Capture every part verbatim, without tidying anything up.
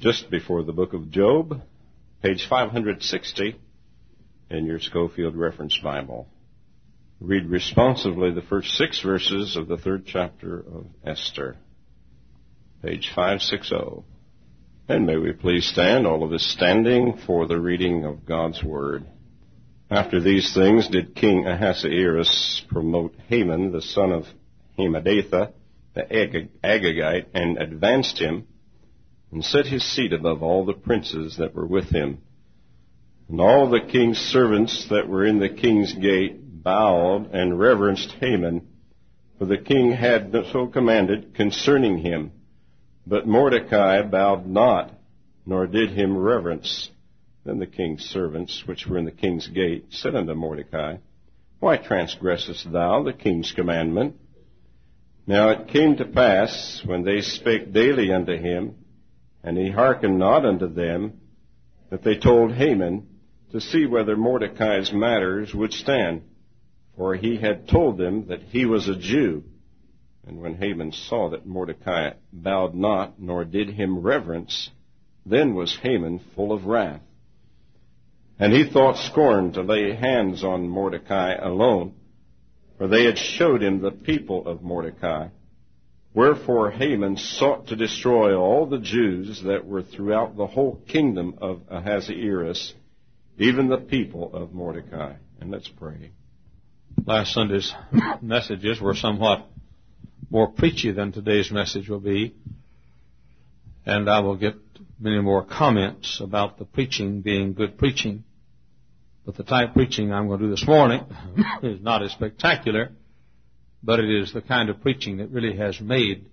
just before the book of Job, page five sixty in your Schofield Reference Bible. Read responsively the first six verses of the third chapter of Esther, page five sixty. And may we please stand, all of us standing, for the reading of God's Word. After these things did King Ahasuerus promote Haman, the son of Hammedatha, the Agagite, and advanced him, and set his seat above all the princes that were with him. And all the king's servants that were in the king's gate bowed and reverenced Haman, for the king had so commanded concerning him. But Mordecai bowed not, nor did him reverence. Then the king's servants, which were in the king's gate, said unto Mordecai, Why transgressest thou the king's commandment? Now it came to pass, when they spake daily unto him, and he hearkened not unto them, that they told Haman to see whether Mordecai's matters would stand. For he had told them that he was a Jew. And when Haman saw that Mordecai bowed not, nor did him reverence, then was Haman full of wrath. And he thought scorn to lay hands on Mordecai alone, for they had showed him the people of Mordecai. Wherefore Haman sought to destroy all the Jews that were throughout the whole kingdom of Ahasuerus, even the people of Mordecai. And let's pray. Last Sunday's messages were somewhat more preachy than today's message will be, and I will get many more comments about the preaching being good preaching. But the type of preaching I'm going to do this morning is not as spectacular, but it is the kind of preaching that really has made,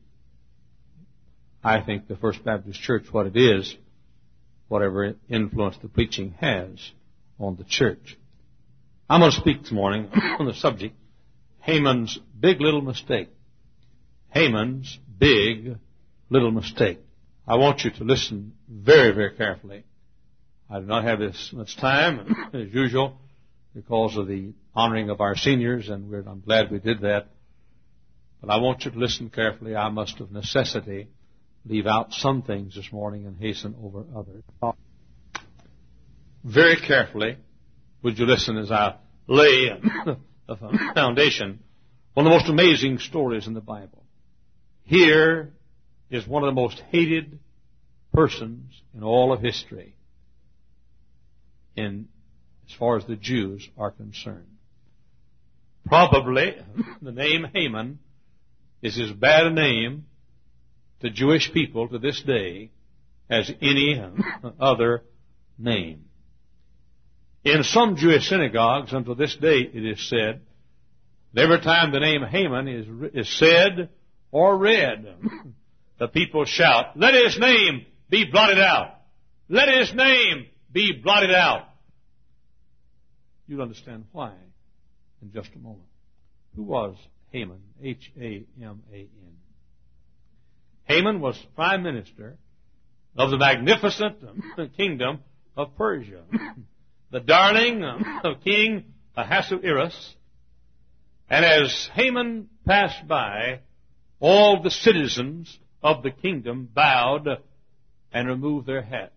I think, the First Baptist Church what it is, whatever influence the preaching has on the church. I'm going to speak this morning on the subject, Haman's big little mistake. Haman's big little mistake. I want you to listen very, very carefully. I do not have this much time, as usual, because of the honoring of our seniors, and we're, I'm glad we did that. But I want you to listen carefully. I must, of necessity, leave out some things this morning and hasten over others. Very carefully, would you listen as I lay a foundation, one of the most amazing stories in the Bible. Here is one of the most hated persons in all of history, in as far as the Jews are concerned. Probably the name Haman is as bad a name to Jewish people to this day as any other name. In some Jewish synagogues until this day it is said that every time the name Haman is, is said or read, the people shout, Let his name be blotted out. Let his name be blotted out. You'll understand why in just a moment. Who was Haman? H A M A N. Haman was prime minister of the magnificent kingdom of Persia, the darling of King Ahasuerus. And as Haman passed by, all the citizens of the kingdom bowed and removed their hats.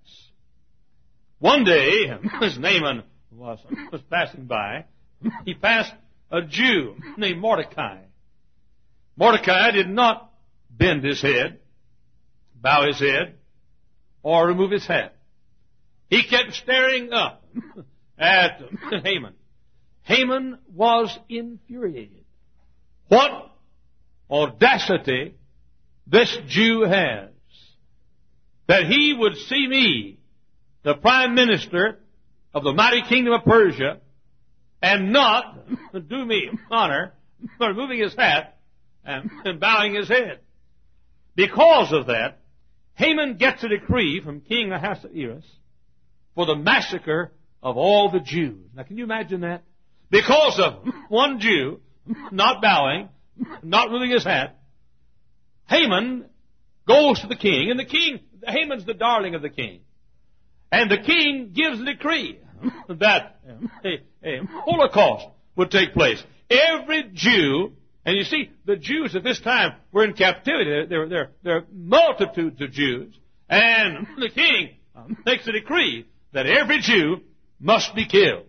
One day, as Naaman was, was passing by, he passed a Jew named Mordecai. Mordecai did not bend his head, bow his head, or remove his hat. He kept staring up at Haman. Haman was infuriated. What audacity this Jew has, that he would see me, the prime minister of the mighty kingdom of Persia, and not do me honor by removing his hat and, and bowing his head. Because of that, Haman gets a decree from King Ahasuerus for the massacre of all the Jews. Now, can you imagine that? Because of one Jew not bowing, not removing his hat, Haman goes to the king, and the king, Haman's the darling of the king. And the king gives a decree that a, a Holocaust would take place. Every Jew, and you see, the Jews at this time were in captivity. There, there, there are multitudes of Jews, And the king makes a decree that every Jew must be killed.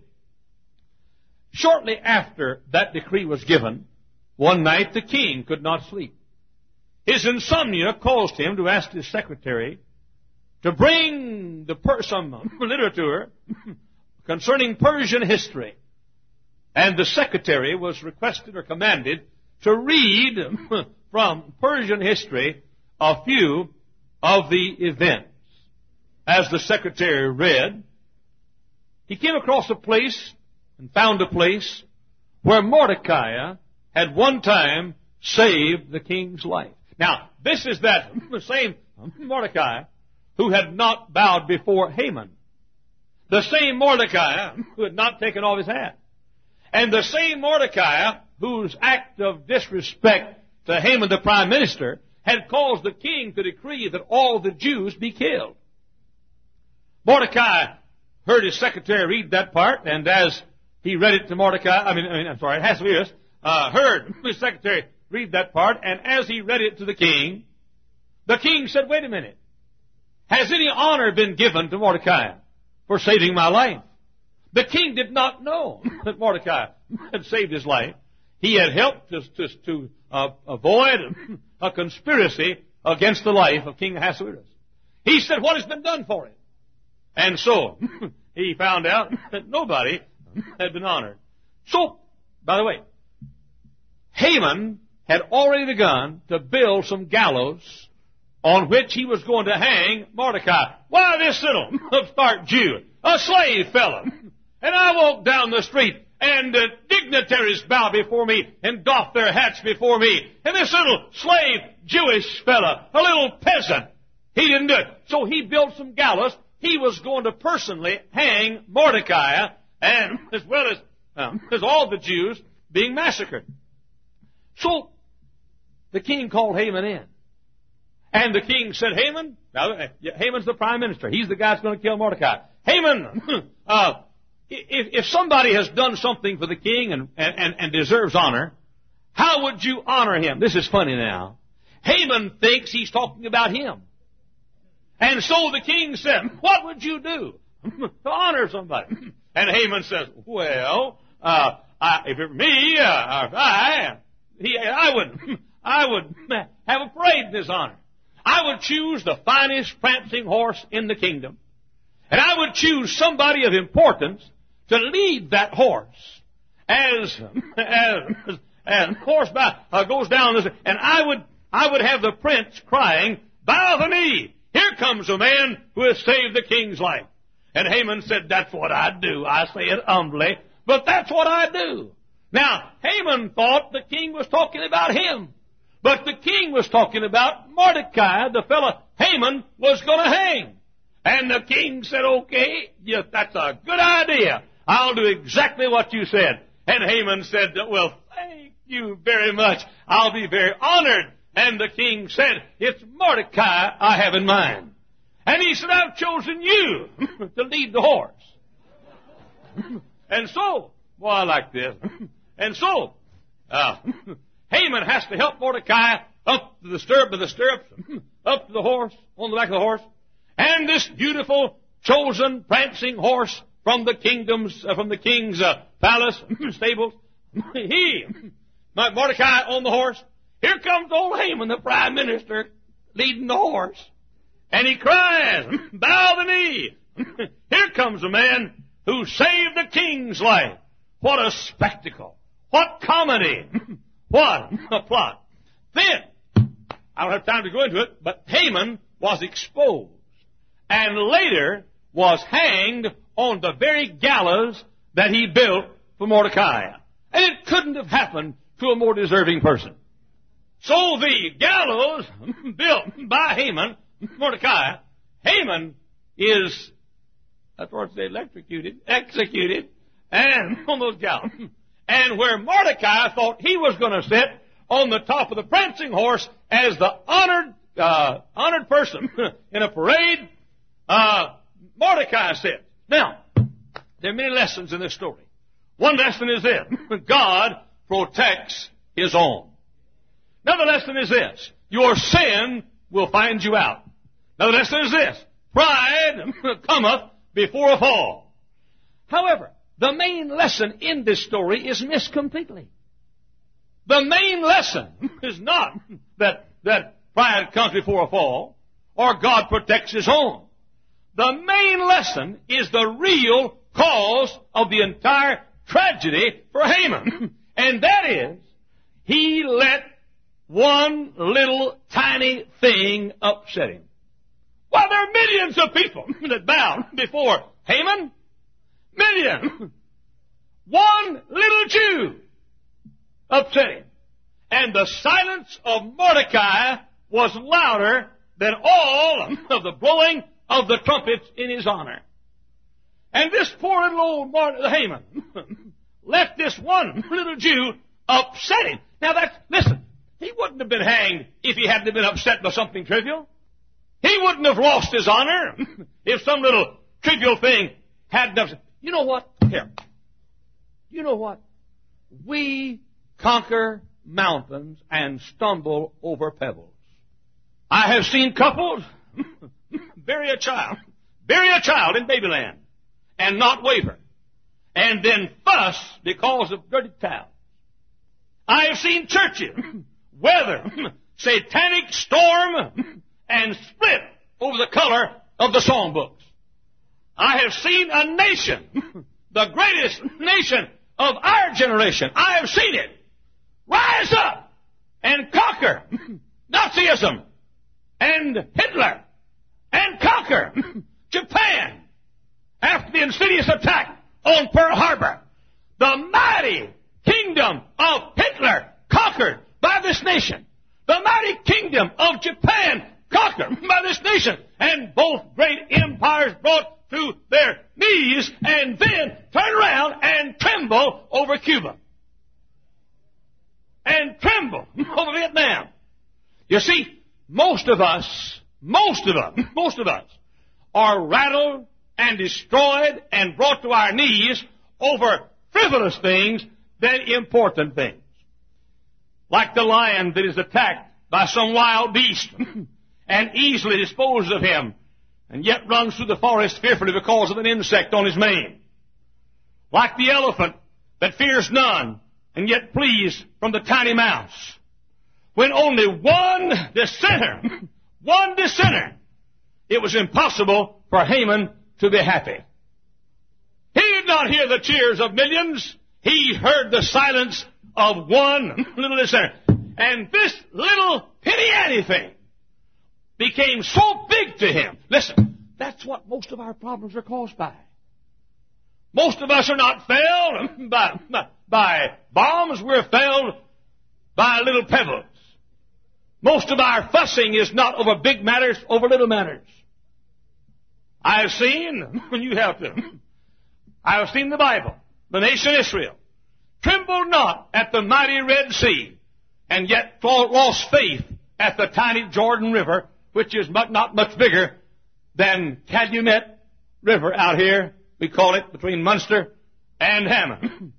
Shortly after that decree was given, one night the king could not sleep. His insomnia caused him to ask his secretary to bring the per- some literature concerning Persian history. And the secretary was requested or commanded to read from Persian history a few of the events. As the secretary read, he came across a place and found a place where Mordecai had one time saved the king's life. Now, this is that same Mordecai who had not bowed before Haman. The same Mordecai who had not taken off his hat. And the same Mordecai whose act of disrespect to Haman the prime minister had caused the king to decree that all the Jews be killed. Mordecai heard his secretary read that part, and as he read it to Mordecai, I mean, I mean I'm sorry, Ahasuerus, uh, heard his secretary read that part, and as he read it to the king, the king said, wait a minute. Has any honor been given to Mordecai for saving my life? The king did not know that Mordecai had saved his life. He had helped to, to, to uh, avoid a conspiracy against the life of King Ahasuerus. He said, what has been done for him? And so he found out that nobody had been honored. So, by the way, Haman had already begun to build some gallows on which he was going to hang Mordecai. Why, this little upstart Jew, a slave fellow. And I walk down the street, and uh, dignitaries bow before me and doff their hats before me. And this little slave Jewish fellow, a little peasant, he didn't do it. So he built some gallows. He was going to personally hang Mordecai, and as well as, um, as all the Jews being massacred. So the king called Haman in. And the king said, Haman, now, Haman's the prime minister. He's the guy that's going to kill Mordecai. Haman, uh, if, if somebody has done something for the king and, and, and deserves honor, how would you honor him? This is funny now. Haman thinks he's talking about him. And so the king said, what would you do to honor somebody? And Haman says, well, uh, I, if it were me, uh, if I, he, I would, I would have a parade in his honor. I would choose the finest prancing horse in the kingdom. And I would choose somebody of importance to lead that horse as, as, as horseback uh, goes down this, and I would, I would have the prince crying, bow the knee. Here comes a man who has saved the king's life. And Haman said, that's what I do. I say it humbly, but that's what I do. Now, Haman thought the king was talking about him. But the king was talking about Mordecai, the fellow Haman was going to hang. And the king said, okay, yes, that's a good idea. I'll do exactly what you said. And Haman said, well, thank you very much. I'll be very honored. And the king said, it's Mordecai I have in mind. And he said, I've chosen you to lead the horse. And so, boy, I like this. And so, uh, Haman has to help Mordecai up to the stirrup of the stirrups, up to the horse, on the back of the horse. And this beautiful, chosen, prancing horse from the kingdoms, uh, from the king's uh, palace, stables, he, Mordecai on the horse. Here comes old Haman, the prime minister, leading the horse. And he cries, bow the knee. Here comes a man who saved the king's life. What a spectacle. What comedy. What a plot. Then, I don't have time to go into it, but Haman was exposed and later was hanged on the very gallows that he built for Mordecai. And it couldn't have happened to a more deserving person. So the gallows built by Haman, Mordecai, Haman is, that's what they electrocuted, executed, and on those gallows. And where Mordecai thought he was going to sit on the top of the prancing horse as the honored, uh, honored person in a parade, uh, Mordecai sits. Now, there are many lessons in this story. One lesson is this: God protects His own. Another lesson is this: your sin will find you out. Nevertheless, there's this. Pride cometh before a fall. However, the main lesson in this story is missed completely. The main lesson is not that, that pride comes before a fall or God protects His own. The main lesson is the real cause of the entire tragedy for Haman. And that is, he let one little tiny thing upset him. Well, there are millions of people that bow before Haman. Millions. One little Jew upset him. And the silence of Mordecai was louder than all of the blowing of the trumpets in his honor. And this poor little old Mord- Haman let this one little Jew upset him. Now that's, listen, he wouldn't have been hanged if he hadn't been upset by something trivial. He wouldn't have lost his honor if some little trivial thing hadn't upset. You know what? Here. You know what? We conquer mountains and stumble over pebbles. I have seen couples bury a child, bury a child in babyland and not waver, and then fuss because of dirty towels. I have seen churches weather satanic storm and split over the color of the songbooks. I have seen a nation, the greatest nation of our generation, I have seen it rise up and conquer Nazism and Hitler and conquer Japan after the insidious attack on Pearl Harbor. The mighty kingdom of Hitler conquered by this nation. The mighty kingdom of Japan conquered by this nation. And both great empires brought to their knees and then turn around and tremble over Cuba. And tremble over Vietnam. You see, most of us, most of us, most of us are rattled and destroyed and brought to our knees over frivolous things than important things. Like the lion that is attacked by some wild beast and easily disposes of him and yet runs through the forest fearfully because of an insect on his mane. Like the elephant that fears none and yet flees from the tiny mouse. When only one dissenter, one dissenter, it was impossible for Haman to be happy. He did not hear the cheers of millions. He heard the silence of one little dissenter. And this little penny thing became so big to him. Listen, that's what most of our problems are caused by. Most of us are not felled by, by, by bombs. We're felled by little pebbles. Most of our fussing is not over big matters, over little matters. I have seen, when you have to, I have seen the Bible, the nation Israel, trembled not at the mighty Red Sea, and yet lost faith at the tiny Jordan River, which is not much bigger than Calumet River out here. We call it between Munster and Hammond.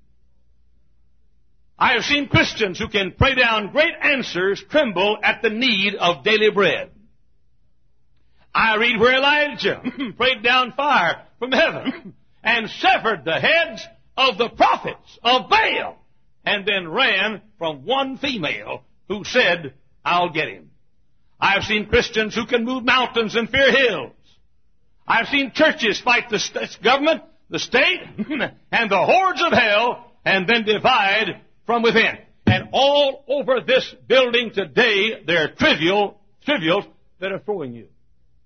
I have seen Christians who can pray down great answers tremble at the need of daily bread. I read where Elijah prayed down fire from heaven and severed the heads of the prophets of Baal and then ran from one female who said, I'll get him. I have seen Christians who can move mountains and fear hills. I've seen churches fight the st- government, the state, and the hordes of hell, and then divide from within. And all over this building today, there are trivial, trivials that are throwing you.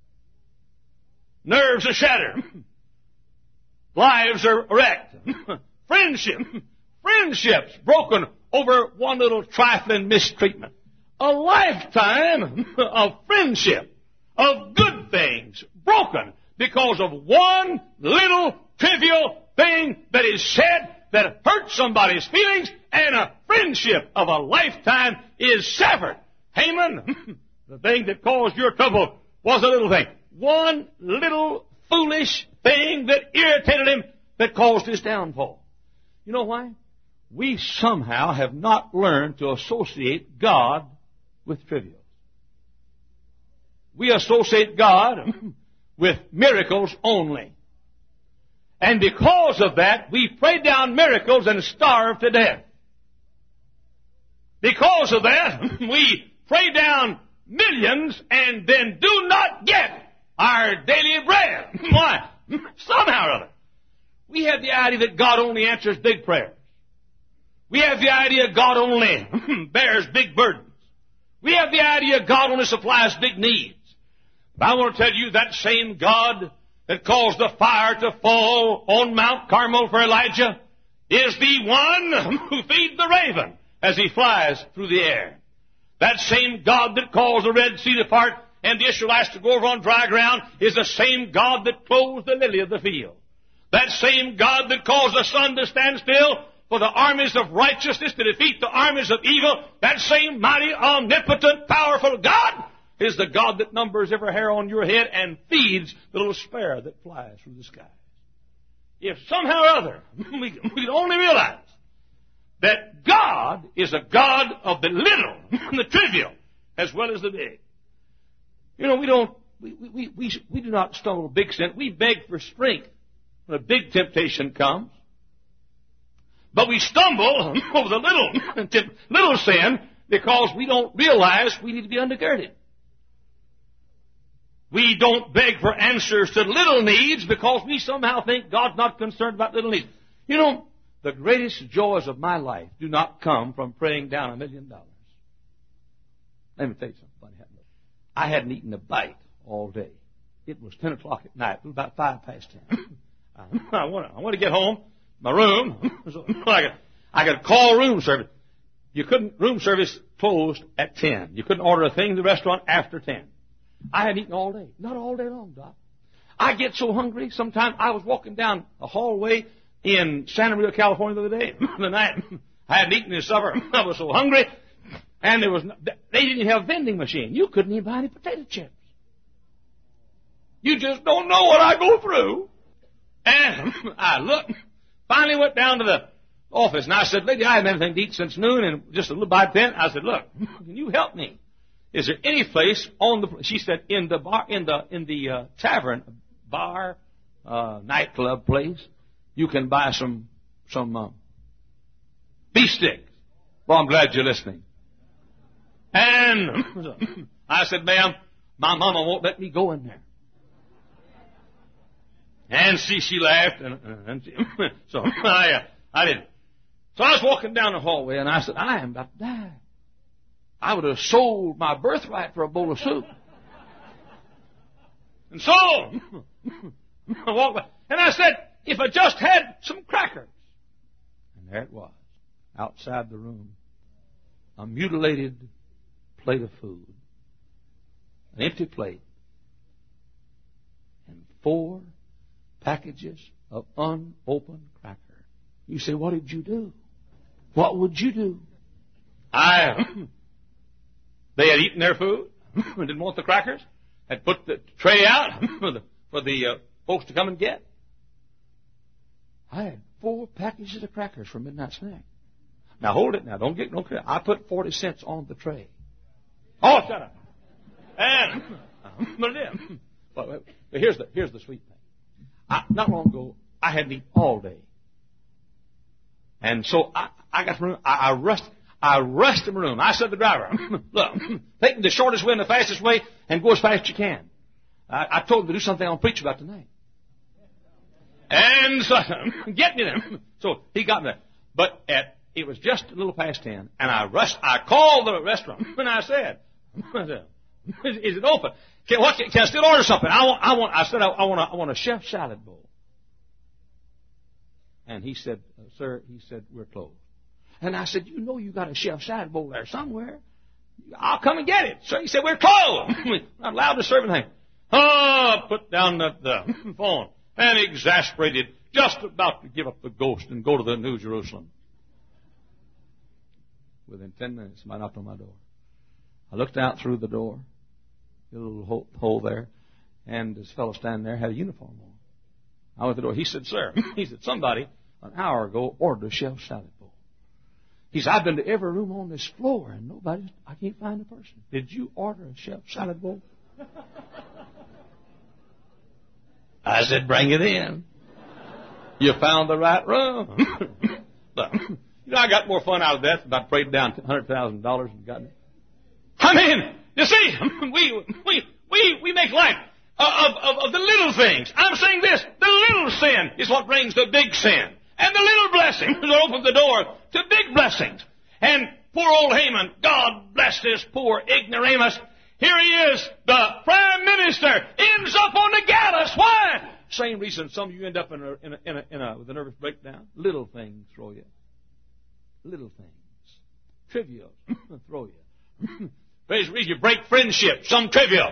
Nerves are shattered. Lives are wrecked. Friendship, friendships broken over one little trifling mistreatment. A lifetime of friendship, of good things, broken because of one little trivial thing that is said that hurts somebody's feelings, and a friendship of a lifetime is severed. Haman, the thing that caused your trouble was a little thing. One little foolish thing that irritated him that caused his downfall. You know why? We somehow have not learned to associate God with trivials. we associate God with miracles only. And because of that, we pray down miracles and starve to death. Because of that, we pray down millions and then do not get our daily bread. Why? Somehow or other. We have the idea that God only answers big prayers. We have the idea God only bears big burdens. We have the idea God only supplies big needs. But I want to tell you that same God that caused the fire to fall on Mount Carmel for Elijah is the one who feeds the raven as he flies through the air. That same God that caused the Red Sea to part and the Israelites to go over on dry ground is the same God that clothes the lily of the field. That same God that caused the sun to stand still for the armies of righteousness to defeat the armies of evil, that same mighty, omnipotent, powerful God is the God that numbers every hair on your head and feeds the little sparrow that flies through the sky. If somehow or other we, we could only realize that God is a God of the little, the trivial, as well as the big. You know, we don't, we, we, we, we do not stumble big sin. We beg for strength when a big temptation comes. But we stumble over the little, little sin because we don't realize we need to be undergirded. We don't beg for answers to little needs because we somehow think God's not concerned about little needs. You know, the greatest joys of my life do not come from praying down a million dollars. Let me tell you something funny happened. I hadn't eaten a bite all day. It was ten o'clock at night. It was about five past ten. I want to, I want to get home, my room. So I could, I could call room service. You couldn't, room service closed at ten. You couldn't order a thing in the restaurant after ten. I hadn't eaten all day. Not all day long, Doc. I get so hungry. Sometimes I was walking down a hallway in Santa Maria, California the other day, the night. I hadn't eaten any supper. I was so hungry. And there was no, they didn't even have a vending machine. You couldn't even buy any potato chips. You just don't know what I go through. And I looked, finally went down to the office, and I said, lady, I haven't had anything to eat since noon, and just a little by ten. I said, look, can you help me? Is there any place on the, she said, in the bar, in the, in the uh, tavern, bar, uh, nightclub place, you can buy some, some, uh, beef sticks. Well, I'm glad you're listening. And I said, ma'am, my mama won't let me go in there. And see, she laughed, and, and she, so I, uh, I didn't. So I was walking down the hallway, and I said, I am about to die. I would have sold my birthright for a bowl of soup. And so, I walked by, and I said, if I just had some crackers. And there it was, outside the room, a mutilated plate of food, an empty plate, and four packages of unopened cracker. You say, what did you do? What would you do? I, they had eaten their food, didn't want the crackers, had put the tray out for the, for the uh, folks to come and get. I had four packages of crackers for midnight snack. Now hold it now, don't get, don't get, I put forty cents on the tray. Oh, shut up. And, but it is. But here's the, here's the sweet thing. I, not long ago, I hadn't eaten all day. And so I, I got from room, I, I rushed, I rushed to my room. I said to the driver, look, take the shortest way and the fastest way and go as fast as you can. I, I told him to do something I'll preach about tonight. And so, get me there. So he got me there. But at, it was just a little past ten, and I rushed, I called the restaurant, and I said, is, is it open? Can, what, can I still order something? I want, I want, I said, I, I want a, I want a chef salad bowl. And he said, sir, he said, we're closed. And I said, you know you got a chef salad bowl there somewhere. I'll come and get it. So he said, we're closed. I'm not allowed to serve anything. Oh, put down the, the phone. And exasperated, just about to give up the ghost and go to the New Jerusalem. Within ten minutes, somebody knocked on my door. I looked out through the door, a little hole, hole there, and this fellow standing there had a uniform on. I went to the door. He said, sir, he said, somebody an hour ago ordered a chef salad bowl. He said, I've been to every room on this floor, and nobody, I can't find a person. Did you order a chef salad bowl? I said, bring it in. You found the right room. But, you know, I got more fun out of that than about prayed down one hundred thousand dollars and got it. I mean, you see, we, we, we, we make light of, of, of the little things. I'm saying this, the little sin is what brings the big sin. And the little blessings open the door to big blessings. And poor old Haman, God bless this poor ignoramus. Here he is, the prime minister, ends up on the gallows. Why? Same reason some of you end up in a, in a, in a, in a, with a nervous breakdown. Little things throw you. Little things. Trivial throw you. Praise reason you break friendship. Some trivial.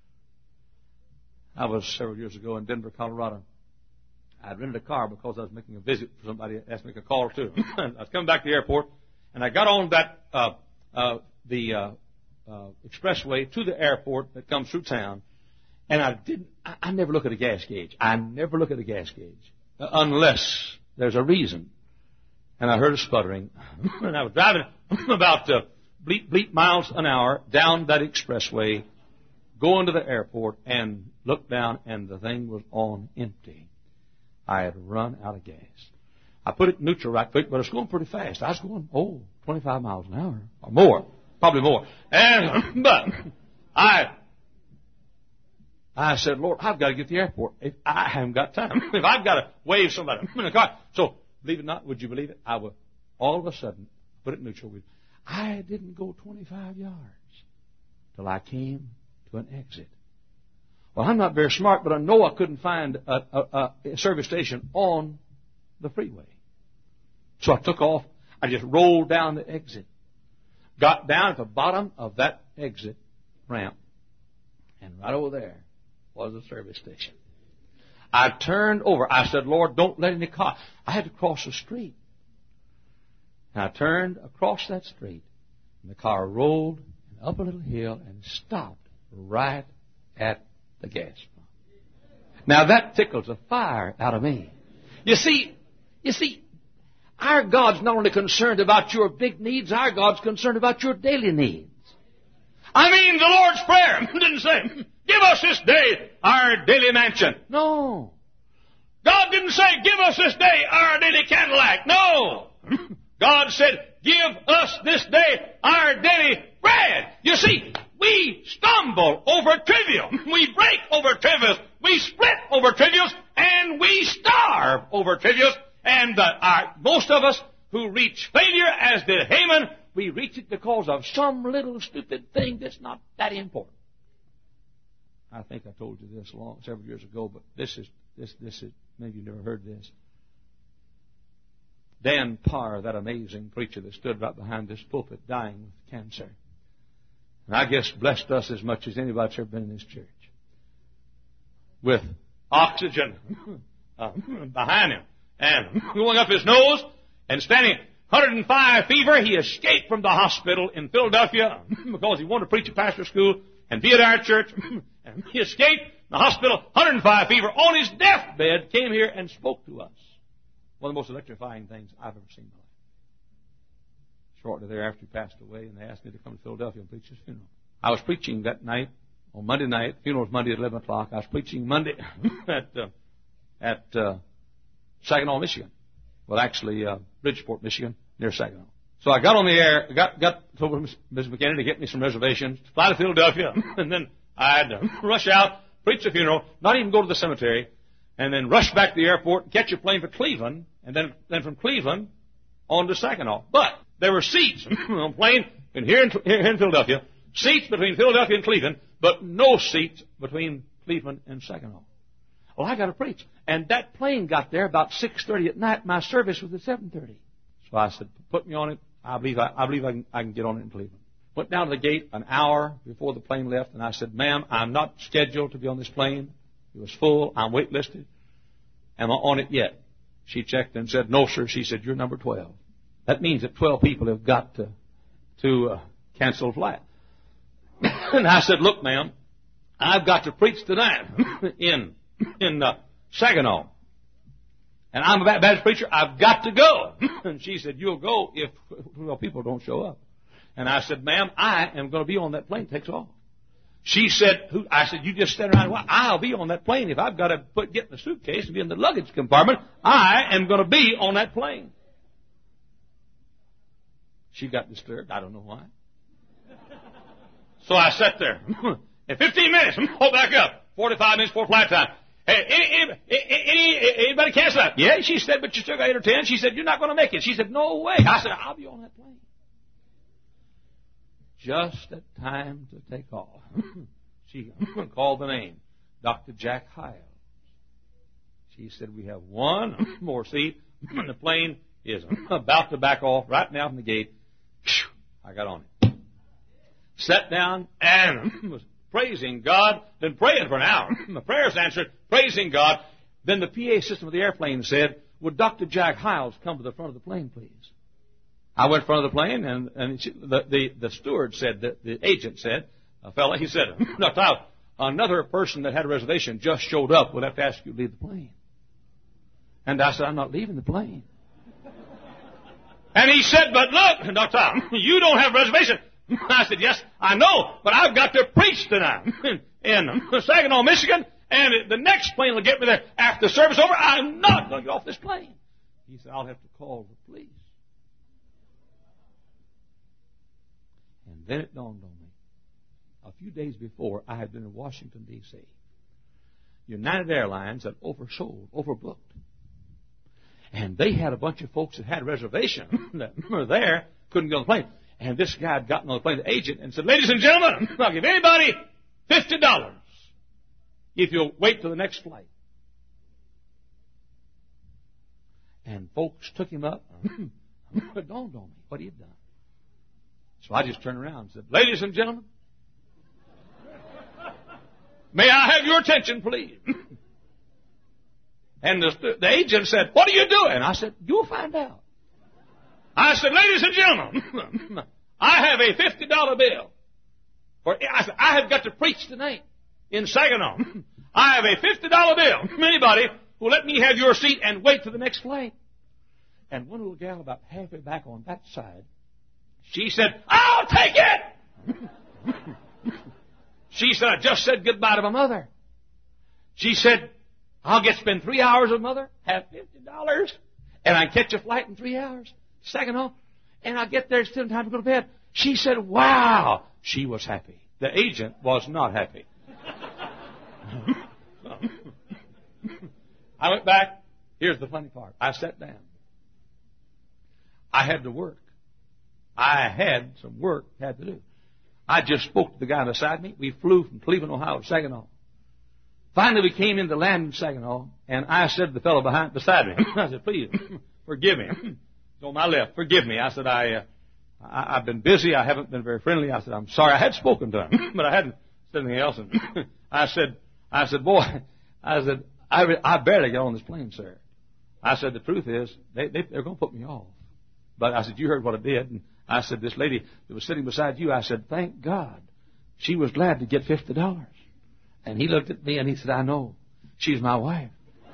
I was several years ago in Denver, Colorado. I'd rented a car because I was making a visit for somebody that asked me to make a call too. I was coming back to the airport, and I got on that uh, uh, the uh, uh, expressway to the airport that comes through town, and I didn't. I, I never look at a gas gauge. I never look at a gas gauge uh, unless there's a reason. And I heard a sputtering, and I was driving about uh, bleep bleep miles an hour down that expressway, going to the airport, and looked down, and the thing was on empty. I had run out of gas. I put it in neutral right quick, but I was going pretty fast. I was going, oh, twenty-five miles an hour or more, probably more. And but I, I said, Lord, I've got to get to the airport. If I haven't got time, if I've got to wave somebody in the car, so believe it or not, would you believe it? I would all of a sudden put it in neutral. I didn't go twenty-five yards till I came to an exit. Well, I'm not very smart, but I know I couldn't find a, a, a service station on the freeway. So I took off. I just rolled down the exit. Got down at the bottom of that exit ramp. And right over there was a service station. I turned over. I said, Lord, don't let any car. I had to cross the street. And I turned across that street. And the car rolled up a little hill and stopped right at the gas pump. Now that tickles the fire out of me. You see, you see, our God's not only concerned about your big needs, our God's concerned about your daily needs. I mean, the Lord's Prayer didn't say, give us this day our daily mansion. No. God didn't say, give us this day our daily Cadillac. No. God said, give us this day our daily bread. You see, we stumble over trivial. We break over trivials. We split over trivials. And we starve over trivials. And uh, our, most of us who reach failure, as did Haman, we reach it because of some little stupid thing that's not that important. I think I told you this long, several years ago, but this is, this, this is, maybe you never heard this. Dan Parr, that amazing preacher that stood right behind this pulpit dying with cancer. And I guess blessed us as much as anybody that's ever been in this church. With oxygen uh, behind him and going up his nose and standing one hundred five fever. He escaped from the hospital in Philadelphia because he wanted to preach at pastor school and be at our church. And he escaped the hospital, one hundred five fever, on his deathbed, came here and spoke to us. One of the most electrifying things I've ever seen in my life. Shortly thereafter, he passed away, and they asked me to come to Philadelphia and preach his funeral. I was preaching that night, on Monday night. The funeral was Monday at eleven o'clock. I was preaching Monday at uh, at uh, Saginaw, Michigan. Well, actually, uh, Bridgeport, Michigan, near Saginaw. So I got on the air, got got told Miz McKinney to get me some reservations, to fly to Philadelphia, and then I had to rush out, preach the funeral, not even go to the cemetery, and then rush back to the airport and catch a plane for Cleveland, and then then from Cleveland on to Saginaw. But there were seats on the plane in here in, here in Philadelphia, seats between Philadelphia and Cleveland, but no seats between Cleveland and Saginaw. Well, I got to preach. And that plane got there about six thirty at night. My service was at seven thirty. So I said, put me on it. I believe I, I believe I can, I can get on it in Cleveland. Went down to the gate an hour before the plane left, and I said, ma'am, I'm not scheduled to be on this plane. It was full. I'm waitlisted. Am I on it yet? She checked and said, no, sir. She said, you're number twelve. That means that twelve people have got to, to uh, cancel the flight. And I said, look, ma'am, I've got to preach tonight in in uh, Saginaw. And I'm a Baptist preacher. I've got to go. And she said, you'll go if well, people don't show up. And I said, ma'am, I am going to be on that plane. It takes off. She said, who, I said, you just stand around. Well, I'll be on that plane. If I've got to put, get in the suitcase and be in the luggage compartment, I am going to be on that plane. She got disturbed. I don't know why. So I sat there. In fifteen minutes, hold back up. forty-five minutes before flight time. Hey, any, any, any, anybody cancel out? Yeah, she said, but you still got eight or ten. She said, you're not going to make it. She said, no way. I said, I'll be on that plane. Just at time to take off. She called the name, Doctor Jack Hiles. She said, we have one more seat, and the plane is about to back off right now from the gate. I got on it. Sat down and was praising God, been praying for an hour. The prayers answered, praising God. Then the P A system of the airplane said, would Doctor Jack Hiles come to the front of the plane, please? I went in front of the plane, and, and she, the, the, the steward said, that the agent said, a fella, he said, Doctor Hiles, another person that had a reservation just showed up. We'll have to ask you to leave the plane. And I said, I'm not leaving the plane. And he said, but look, Doctor Hiles, you don't have a reservation. I said, yes, I know, but I've got to preach tonight in, in Saginaw, Michigan, and the next plane will get me there after the service over. I'm not going to get off this plane. He said, I'll have to call the police. And then it dawned on me. A few days before, I had been in Washington, D C United Airlines had oversold, overbooked. And they had a bunch of folks that had reservations that were there, couldn't get on the plane. And this guy had gotten on the plane, the agent, and said, ladies and gentlemen, I'll give anybody fifty dollars if you'll wait till the next flight. And folks took him up. It dawned on me what he had done. So I just turned around and said, ladies and gentlemen, may I have your attention, please? And the, the agent said, what are you doing? And I said, you'll find out. I said, ladies and gentlemen, I have a fifty dollar bill. For, I said, I have got to preach tonight in Saginaw. I have a fifty dollar bill. Anybody will let me have your seat and wait for the next flight. And one little gal about halfway back on that side, she said, I'll take it. She said, I just said goodbye to my mother. She said, I'll get to spend three hours with mother, have fifty dollars, and I catch a flight in three hours. Saginaw, and I get there, it's still time to go to bed. She said, wow. She was happy. The agent was not happy. I went back. Here's the funny part. I sat down. I had to work. I had some work had to do. I just spoke to the guy beside me. We flew from Cleveland, Ohio to Saginaw. Finally, we came into land in Saginaw, and I said to the fellow behind beside me, I said, please, forgive me. On my left, forgive me. I said, I, uh, I, I've been busy. I haven't been very friendly. I said, I'm sorry. I had spoken to him, but I hadn't said anything else. And I said, I said, boy, I said, I, I barely get on this plane, sir. I said, the truth is, they, they, they're going to put me off. But I said, you heard what I did. And I said, this lady that was sitting beside you, I said, thank God. She was glad to get fifty dollars. And he looked at me and he said, I know. She's my wife.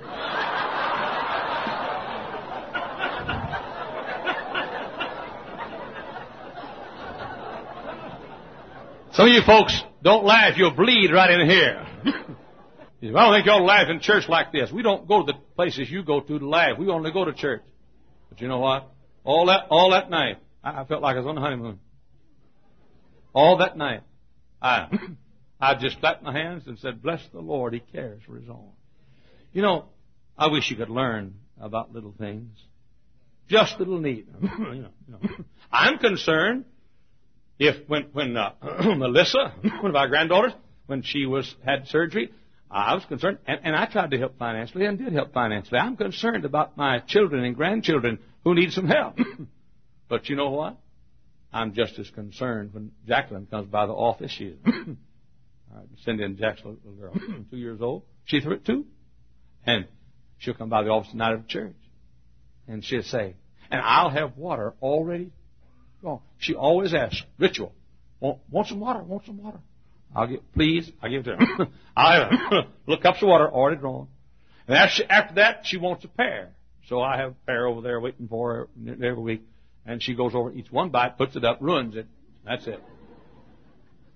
Some of you folks don't laugh, you'll bleed right in here. I don't think y'all laugh in church like this. We don't go to the places you go to to laugh. We only go to church. But you know what? All that all that night, I felt like I was on the honeymoon. All that night, I I just clapped my hands and said, bless the Lord, He cares for His own. You know, I wish you could learn about little things. Just little neat. you know, you know. I'm concerned if when when uh, Melissa, one of our granddaughters, when she was had surgery, I was concerned, and, and I tried to help financially and did help financially. I'm concerned about my children and grandchildren who need some help. But you know what? I'm just as concerned when Jacqueline comes by the office. She is. I send in Jack's little girl, two years old. She's two, and she'll come by the office tonight at church, and she'll say, "And I'll have water already." Oh, she always asks, ritual, want, want some water? Want some water? I'll get, please. I'll give it to her. I'll have little cups of water already drawn. And after, after that, she wants a pear. So I have a pear over there waiting for her every week. And she goes over, eats one bite, puts it up, ruins it. That's it.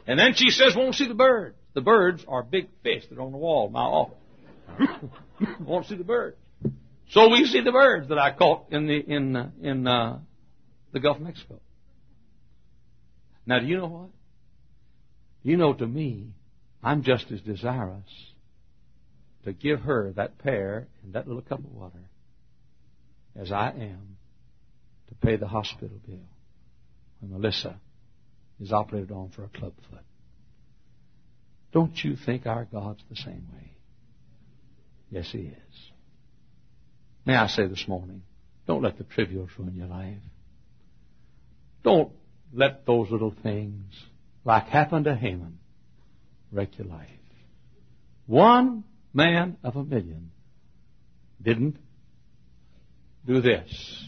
And then she says, won't see the birds. The birds are big fish that are on the wall of my office. Won't see the birds. So we see the birds that I caught in the in uh, in uh, the Gulf of Mexico. Now, do you know what? You know, to me, I'm just as desirous to give her that pear and that little cup of water as I am to pay the hospital bill when Melissa is operated on for a clubfoot. Don't you think our God's the same way? Yes, He is. May I say this morning, don't let the trivials ruin your life. Don't let those little things, like happened to Haman, wreck your life. One man of a million didn't do this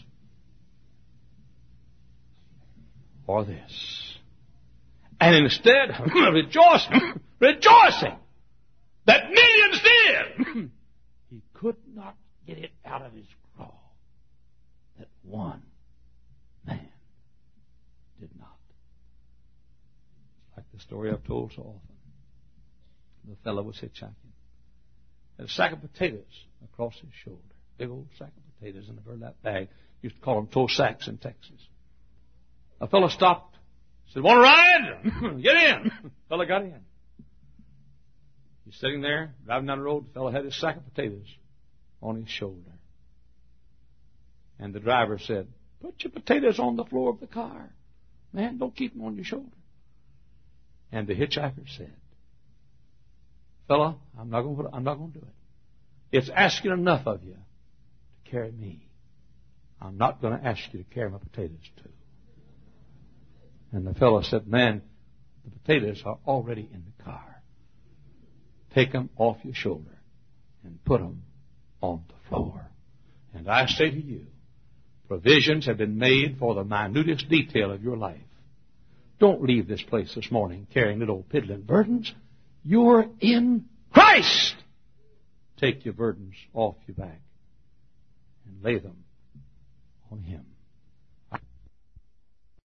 or this. And instead of rejoicing, rejoicing that millions did, he could not get it out of his craw that one man did not. It's like the story I've told so often. The fellow was hitchhiking. Had a sack of potatoes across his shoulder. Big old sack of potatoes in a burlap bag. Used to call them toe sacks in Texas. A fellow stopped. Said, want a ride? Get in. The fellow got in. He's sitting there, driving down the road. The fellow had his sack of potatoes on his shoulder. And the driver said, put your potatoes on the floor of the car. Man, don't keep them on your shoulder. And the hitchhiker said, fella, I'm not going to, I'm not going to do it. It's asking enough of you to carry me. I'm not going to ask you to carry my potatoes too. And the fellow said, man, the potatoes are already in the car. Take them off your shoulder and put them on the floor. And I say to you, provisions have been made for the minutest detail of your life. Don't leave this place this morning carrying little piddling burdens. You're in Christ. Take your burdens off your back and lay them on Him.